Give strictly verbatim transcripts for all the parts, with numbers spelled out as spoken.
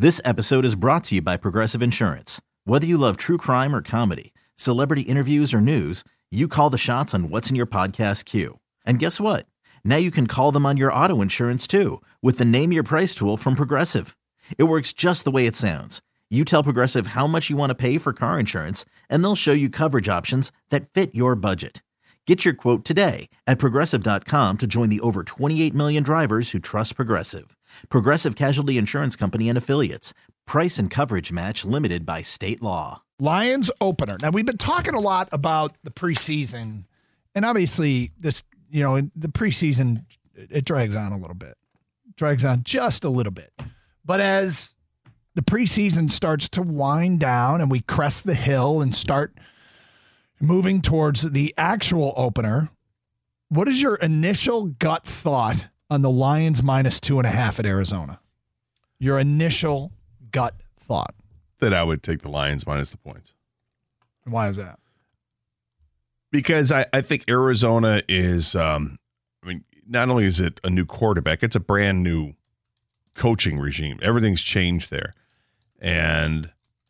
This episode is brought to you by Progressive Insurance. Whether you love true crime or comedy, celebrity interviews or news, you call the shots on what's in your podcast queue. And guess what? Now you can call them on your auto insurance too with the Name Your Price tool from Progressive. It works just the way it sounds. You tell Progressive how much you want to pay for car insurance, and they'll show you coverage options that fit your budget. Get your quote today at Progressive dot com to join the over twenty-eight million drivers who trust Progressive. Progressive Casualty Insurance Company and Affiliates. Price and coverage match limited by state law. Lions opener. Now, we've been talking a lot about the preseason, and obviously this, you know, the preseason, it drags on a little bit. Drags on just a little bit. But as the preseason starts to wind down and we crest the hill and start moving towards the actual opener, what is your initial gut thought on the Lions minus two and a half at Arizona? Your initial gut thought. That I would take the Lions minus the points. And why is that? Because I, I think Arizona is, um, I mean, not only is it a new quarterback, it's a brand new coaching regime. Everything's changed there. And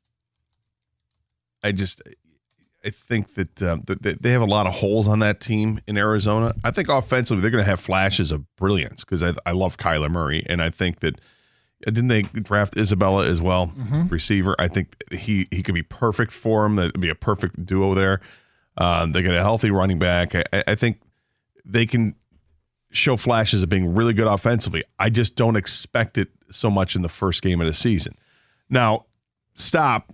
I just, I think that, um, that they have a lot of holes on that team in Arizona. I think offensively they're going to have flashes of brilliance because I, I love Kyler Murray, and I think that didn't they draft Isabella as well, mm-hmm. receiver? I think he he could be perfect for him. That would be a perfect duo there. Um, they got a healthy running back. I, I think they can show flashes of being really good offensively. I just don't expect it so much in the first game of the season. Now, stop.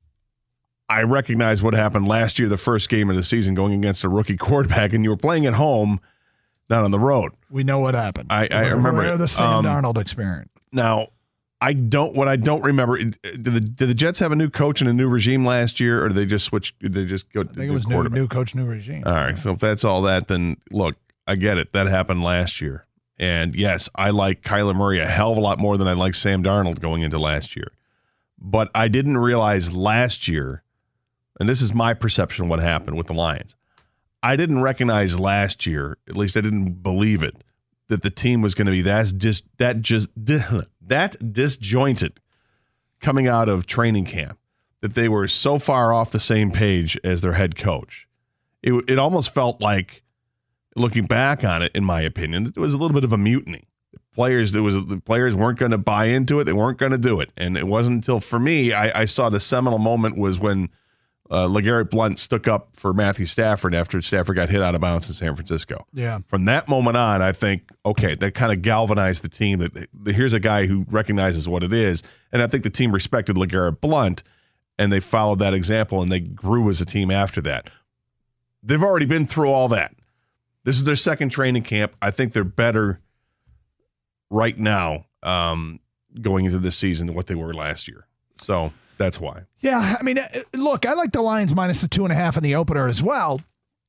I recognize what happened last year, the first game of the season, going against a rookie quarterback, and you were playing at home, not on the road. We know what happened. I, I remember it. The Sam um, Darnold experience. Now, I don't. What I don't remember. Did the did the Jets have a new coach and a new regime last year, or did they just switch? Did they just go? I think it was new, new coach, new regime. All right. So if that's all that, then look, I get it. That happened last year, and yes, I like Kyler Murray a hell of a lot more than I like Sam Darnold going into last year. But I didn't realize last year, and this is my perception of what happened with the Lions. I didn't recognize last year, at least I didn't believe it, that the team was going to be that dis, that just that disjointed coming out of training camp, that they were so far off the same page as their head coach. It it almost felt like, looking back on it, in my opinion, it was a little bit of a mutiny. The players, there was the players weren't going to buy into it. They weren't going to do it, and it wasn't until for me I, I saw the seminal moment was when Uh, LeGarrette Blount stuck up for Matthew Stafford after Stafford got hit out of bounds in San Francisco. Yeah. From that moment on, I think, okay, that kind of galvanized the team. That, that here's a guy who recognizes what it is, and I think the team respected LeGarrette Blount, and they followed that example, and they grew as a team after that. They've already been through all that. This is their second training camp. I think they're better right now um, going into this season than what they were last year. So that's why. Yeah, I mean, look, I like the Lions minus the two and a half in the opener as well.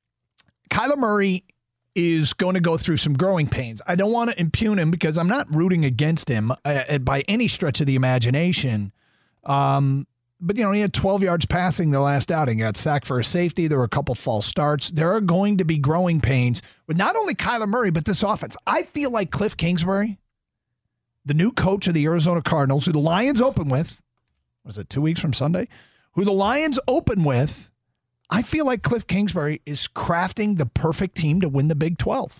Kyler Murray is going to go through some growing pains. I don't want to impugn him because I'm not rooting against him uh, by any stretch of the imagination. Um, but, you know, he had twelve yards passing the last outing. He got sacked for a safety. There were a couple false starts. There are going to be growing pains with not only Kyler Murray, but this offense. I feel like Cliff Kingsbury, the new coach of the Arizona Cardinals, who the Lions open with, was it two weeks from Sunday? Who the Lions open with, I feel like Cliff Kingsbury is crafting the perfect team to win the Big twelve.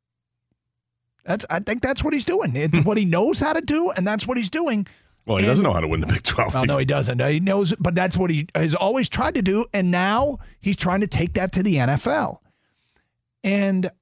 That's, I think that's what he's doing. It's what he knows how to do, and that's what he's doing. Well, he and, doesn't know how to win the Big twelve. Well, no, he doesn't. He knows, but that's what he has always tried to do, and now he's trying to take that to the N F L. And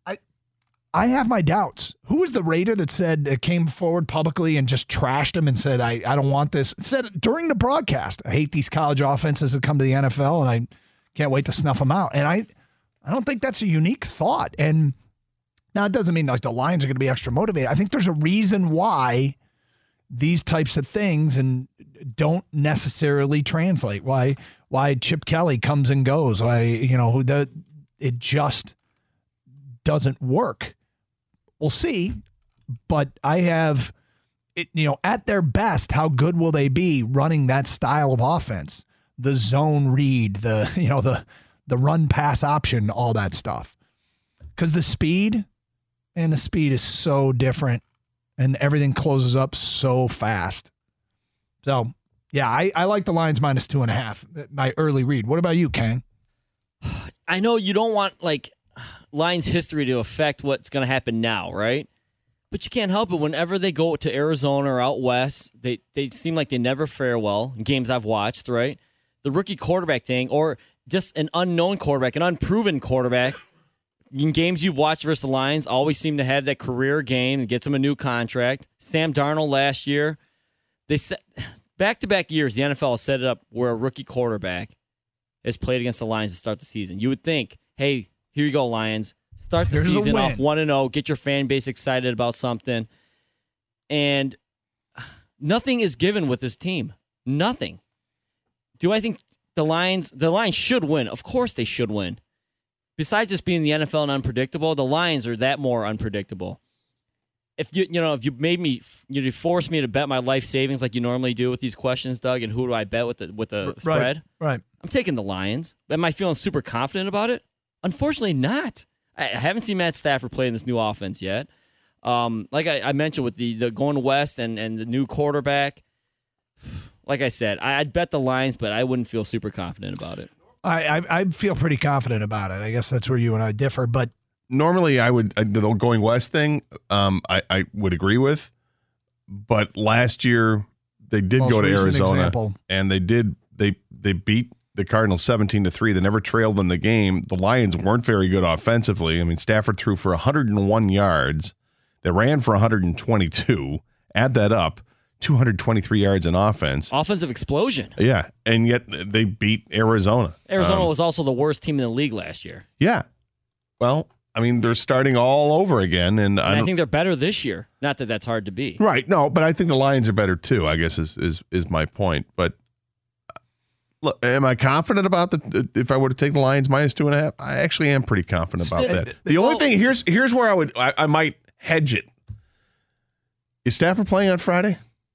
I have my doubts. Who was the Raider that said, uh, came forward publicly and just trashed him and said, I, I don't want this? Said it during the broadcast, I hate these college offenses that come to the N F L, and I can't wait to snuff them out. And I, I don't think that's a unique thought. And now it doesn't mean like the Lions are going to be extra motivated. I think there's a reason why these types of things and don't necessarily translate. Why, why Chip Kelly comes and goes. Why, you know, the, it just doesn't work. We'll see, but I have, it, you know, at their best, how good will they be running that style of offense? The zone read, the, you know, the, the run pass option, all that stuff. Because the speed, and the speed is so different and everything closes up so fast. So, yeah, I, I like the Lions minus two and a half. My early read. What about you, Kang? I know you don't want like Lions history to affect what's going to happen now, right? But you can't help it. Whenever they go to Arizona or out west, they, they seem like they never fare well in games I've watched, right? The rookie quarterback thing, or just an unknown quarterback, an unproven quarterback, in games you've watched versus the Lions, always seem to have that career game and gets him a new contract. Sam Darnold last year, they set back-to-back years, the N F L has set it up where a rookie quarterback has played against the Lions to start the season. You would think, hey, here you go, Lions. Start the There's season off one and oh, get your fan base excited about something. And nothing is given with this team. Nothing. Do I think the Lions the Lions should win? Of course they should win. Besides just being the N F L and unpredictable, the Lions are that more unpredictable. If you you know, if you made me you know, force me to bet my life savings like you normally do with these questions, Doug, and who do I bet with the with the Right, spread? Right. I'm taking the Lions. Am I feeling super confident about it? Unfortunately not. I haven't seen Matt Stafford play in this new offense yet. Um, like I, I mentioned with the, the going west and, and the new quarterback, like I said, I, I'd bet the Lions, but I wouldn't feel super confident about it. I, I I feel pretty confident about it. I guess that's where you and I differ. But Normally, I would uh, the going west thing. Um, I, I would agree with, but last year they did Most go to recent Arizona example. and they did they they beat the Cardinals seventeen to three. They never trailed in the game. The Lions weren't very good offensively. I mean, Stafford threw for one hundred one yards. They ran for one hundred twenty-two. Add that up, two hundred twenty-three yards in offense. Offensive explosion. Yeah, and yet they beat Arizona. Arizona Um, was also the worst team in the league last year. Yeah. Well, I mean, they're starting all over again, and, And I, I don't- think they're better this year. Not that that's hard to be. right. No, but I think the Lions are better too. I guess is is is my point. But look, am I confident about the if I were to take the Lions minus two and a half? I actually am pretty confident about Still- that. The only well- thing here's here's where I would I, I might hedge it. Is Stafford playing on Friday?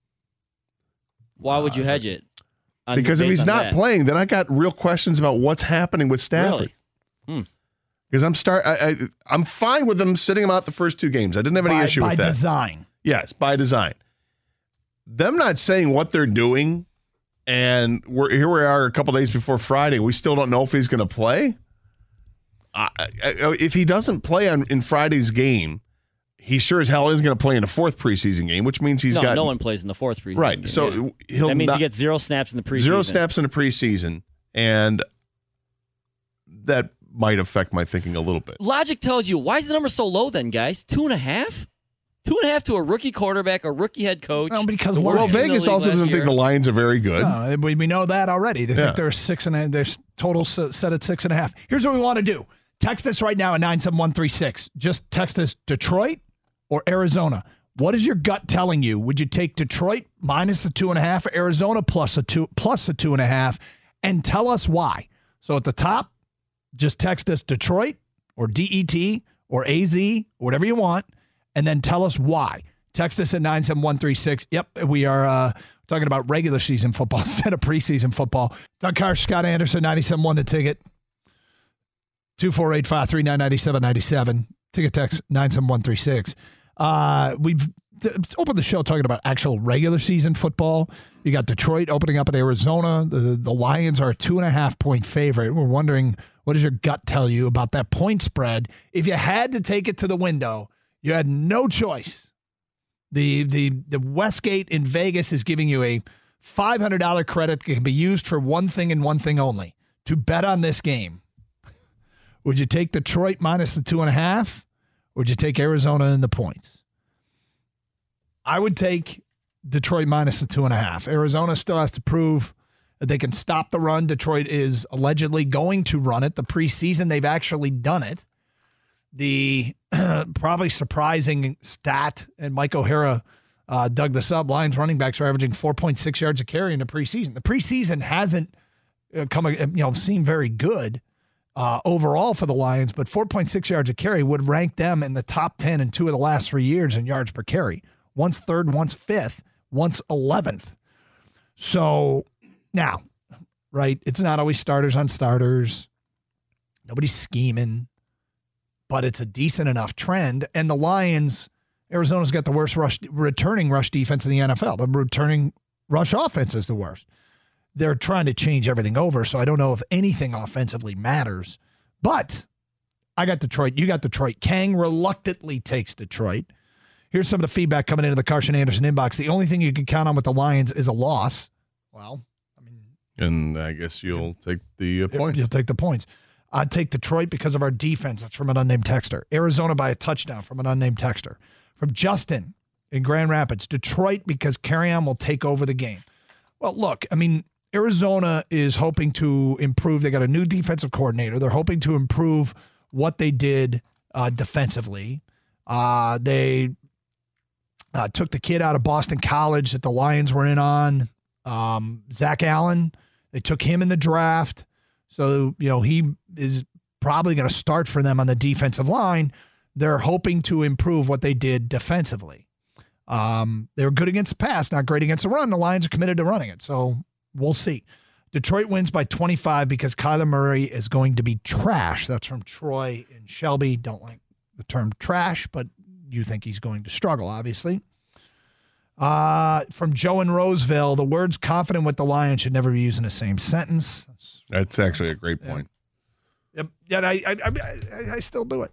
Why would you hedge it? On- Because if based he's on not that? playing, then I got real questions about what's happening with Stafford. Really? Hmm. Because I'm start I, I I'm fine with them sitting him out the first two games. I didn't have any by, issue by with that. design. Yes, by design. Them not saying what they're doing, and we're here we are a couple days before Friday. We still don't know if he's going to play. I, I, if he doesn't play on in Friday's game, he sure as hell isn't going to play in the fourth preseason game, which means he's no, got no one plays in the fourth preseason. right. game, So yeah. he'll that means not, you get zero snaps in the preseason. zero snaps in the preseason, and that might affect my thinking a little bit. Logic tells you, why is the number so low then, guys? Two and a half? Two and a half to a rookie quarterback, a rookie head coach. Well, because The Well, worst Well, team in the Vegas league also last doesn't year. think the Lions are very good. No, we, we know that already. They Yeah. think they're six and a, they're total s- set at six and a half. Here's what we want to do. Text us right now at nine seven one three six. Just text us Detroit or Arizona. What is your gut telling you? Would you take Detroit minus the two and a half, or Arizona plus a two plus the two and a half, and tell us why? So at the top, just text us Detroit or D E T or A Z, or whatever you want, and then tell us why. Text us at nine seven one three six. Yep, we are uh, talking about regular season football instead of preseason football. Doug Carr, Scott Anderson, ninety-seven point one The Ticket. two four eight, five three nine, nine seven nine seven. Ticket text nine seven one three six. Uh, we've th- opened the show talking about actual regular season football. You got Detroit opening up at Arizona. The, the Lions are a two and a half point favorite. We're wondering, what does your gut tell you about that point spread? If you had to take it to the window, you had no choice. The the the Westgate in Vegas is giving you a five hundred dollars credit that can be used for one thing and one thing only, to bet on this game. Would you take Detroit minus the two and a half? Or would you take Arizona in the points? I would take Detroit minus the two and a half. Arizona still has to prove that they can stop the run. Detroit is allegedly going to run it. The preseason, they've actually done it. The probably surprising stat, and Mike O'Hara uh, dug this up, Lions running backs are averaging four point six yards a carry in the preseason. The preseason hasn't uh, come, you know, seemed very good uh, overall for the Lions, but four point six yards a carry would rank them in the top ten in two of the last three years in yards per carry. Once third, once fifth, once eleventh. So now, right, it's not always starters on starters. Nobody's scheming, but it's a decent enough trend. And the Lions, Arizona's got the worst rush returning rush defense in the N F L. They're returning rush offense is the worst. They're trying to change everything over, so I don't know if anything offensively matters. But I got Detroit. You got Detroit. Kang reluctantly takes Detroit. Here's some of the feedback coming into the Carson Anderson inbox. The only thing you can count on with the Lions is a loss. Well, I mean, and I guess you'll take the uh, point. You'll take the points. I'd take Detroit because of our defense. That's from an unnamed texter. Arizona by a touchdown from an unnamed texter. From Justin in Grand Rapids. Detroit because Carrion will take over the game. Well, look, I mean, Arizona is hoping to improve. They got a new defensive coordinator. They're hoping to improve what they did uh, defensively. Uh, they uh, took the kid out of Boston College that the Lions were in on, um, Zach Allen. They took him in the draft. So, you know, he is probably going to start for them on the defensive line. They're hoping to improve what they did defensively. Um, they were good against the pass, not great against the run. The Lions are committed to running it. So we'll see. Detroit wins by twenty-five because Kyler Murray is going to be trash. That's from Troy and Shelby. Don't like the term trash, but you think he's going to struggle, obviously. Uh, from Joe in Roseville, the words confident with the Lions should never be used in the same sentence. That's, That's actually a great point. Yep. Yeah, I, I, I, I still do it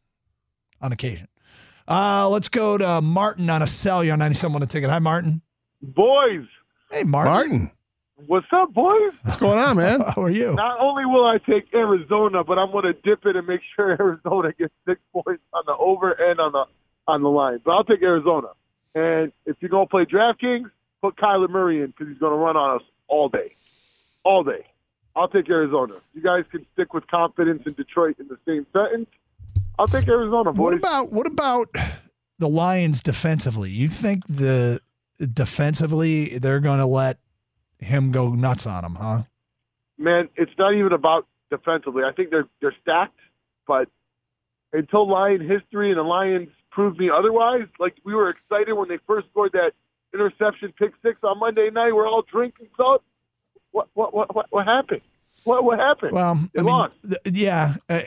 on occasion. Uh, let's go to Martin on a cell. You're on ninety-seven on a ticket. Hi, Martin. Boys. Hey, Martin. Martin. What's up, boys? What's going on, man? How are you? Not only will I take Arizona, but I'm going to dip it and make sure Arizona gets six points on the over and on the on the line. But I'll take Arizona. And if you're going to play DraftKings, put Kyler Murray in because he's going to run on us all day. All day. I'll take Arizona. You guys can stick with confidence in Detroit in the same sentence. I'll take Arizona, boys. What about what about the Lions defensively? You think the defensively they're going to let him go nuts on him, huh? Man, it's not even about defensively. I think they're they're stacked, but until Lion history and the Lions proved me otherwise, like we were excited when they first scored that interception pick six on Monday night. We're all drinking salt. What what what what, what happened? What what happened? Well, they I mean, lost. th- yeah, I,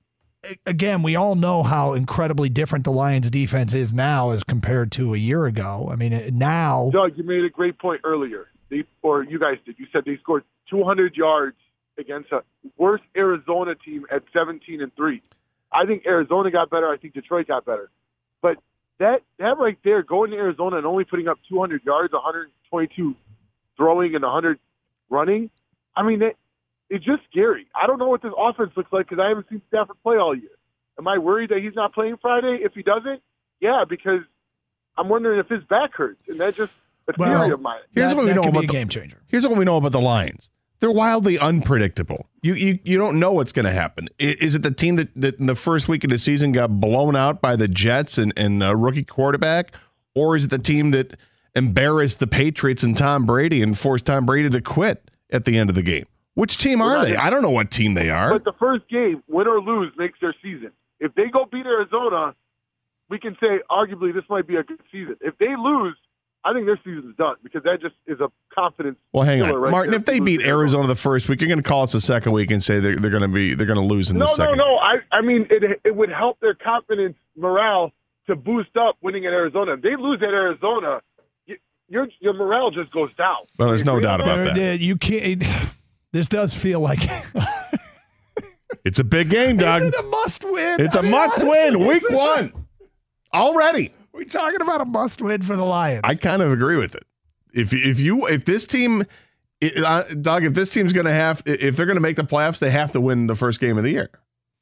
I again, we all know how incredibly different the Lions defense is now as compared to a year ago. I mean, it- now Doug, you made a great point earlier. They, or you guys did. You said they scored two hundred yards against a worse Arizona team at seventeen and three. I think Arizona got better. I think Detroit got better. But that that right there, going to Arizona and only putting up two hundred yards, one hundred twenty-two throwing and one hundred running, I mean, it, it's just scary. I don't know what this offense looks like because I haven't seen Stafford play all year. Am I worried that he's not playing Friday? If he doesn't, yeah, because I'm wondering if his back hurts, and that just a Well, theory of mine. Here's that, what we that know could be about a the, game changer. Here's what we know about the Lions. They're wildly unpredictable. You you you don't know what's going to happen. I- Is it the team that, that in the first week of the season got blown out by the Jets and, and a rookie quarterback? Or is it the team that embarrassed the Patriots and Tom Brady and forced Tom Brady to quit at the end of the game? Which team are they? I don't know what team they are. But the first game, win or lose, makes their season. If they go beat Arizona, we can say arguably this might be a good season. If they lose, I think their season's done because that just is a confidence. Well, hang on, right Martin. there If they to beat lose Arizona the first week, you're going to call us the second week and say they're, they're going to be they're going to lose in No, the no, second. no. I, I mean, it it would help their confidence, morale to boost up winning at Arizona. If they lose at Arizona, y- your your morale just goes down. Well, there's You no agree doubt on about There- that. there- You can't. This does feel like It's a big game, Doug. it's a must win. It's a I mean, must honestly, win. Week it's a- one already. We're talking about a must win for the Lions. I kind of agree with it. If if you if this team, it, uh, Doug, if this team's going to have if they're going to make the playoffs, they have to win the first game of the year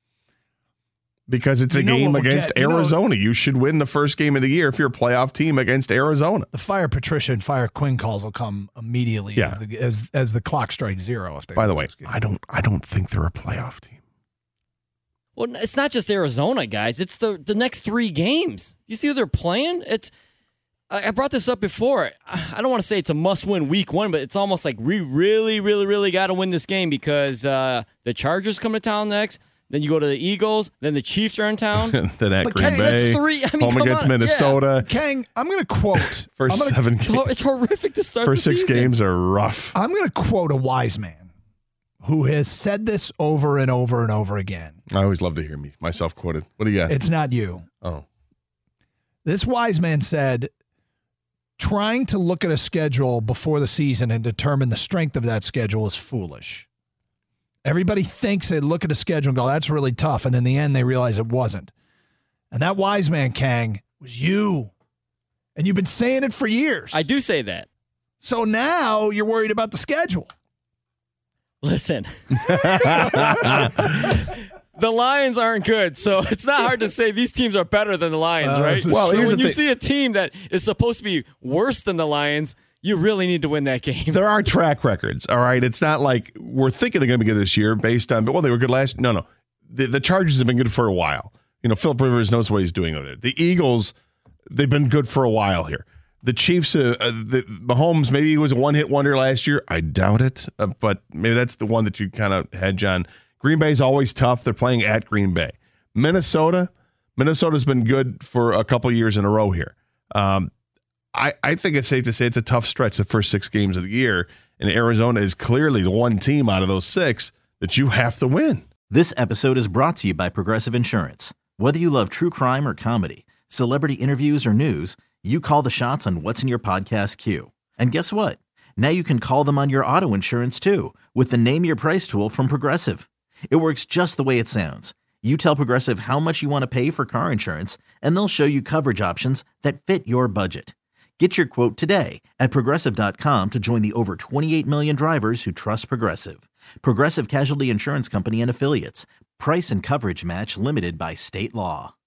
because it's You a know game what we'll against get. You know- Arizona. You should win the first game of the year if you're a playoff team against Arizona. the fire Patricia and fire Quinn calls will come immediately Yeah. as, the, as as the clock strikes zero. If they By the lose way, this game. I don't I don't think they're a playoff team. Well, it's not just Arizona, guys. It's the the next three games. You see who they're playing? It's I I brought this up before. I I don't want to say it's a must-win week one, but it's almost like we really, really, really got to win this game because uh, the Chargers come to town next. Then you go to the Eagles. Then the Chiefs are in town. then at But Green Kang, Bay, that's three- I mean, home come against on. Minnesota. Kang, I'm going to quote. First I'm gonna, seven It's games, hor- it's horrific to start first the six season. games are rough. I'm going to quote a wise man who has said this over and over and over again. I always love to hear me myself quoted. What do you got? It's not you. oh, This wise man said, trying to look at a schedule before the season and determine the strength of that schedule is foolish. Everybody thinks they look at a schedule and go, that's really tough. And in the end, they realize it wasn't. And that wise man, Kang, was you. And you've been saying it for years. I do say that. So now you're worried about the schedule. Listen. The Lions aren't good, so it's not hard to say these teams are better than the Lions, uh, right? Well, so here's when the you thing. see a team that is supposed to be worse than the Lions, you really need to win that game. There are track records, all right? It's not like we're thinking they're going to be good this year based on, well, they were good last. No, no. The, the Chargers have been good for a while. You know, Phillip Rivers knows what he's doing over there. The Eagles, they've been good for a while here. The Chiefs, uh, uh, the Mahomes, maybe he was a one-hit wonder last year. I doubt it, uh, but maybe that's the one that you kind of hedge on. Green Bay's always tough. They're playing at Green Bay. Minnesota, Minnesota's been good for a couple years in a row here. Um, I, I think it's safe to say it's a tough stretch the first six games of the year, and Arizona is clearly the one team out of those six that you have to win. This episode is brought to you by Progressive Insurance. Whether you love true crime or comedy, celebrity interviews or news, you call the shots on what's in your podcast queue. And guess what? Now you can call them on your auto insurance too with the Name Your Price tool from Progressive. It works just the way it sounds. You tell Progressive how much you want to pay for car insurance, and they'll show you coverage options that fit your budget. Get your quote today at Progressive dot com to join the over twenty-eight million drivers who trust Progressive. Progressive Casualty Insurance Company and Affiliates. Price and coverage match limited by state law.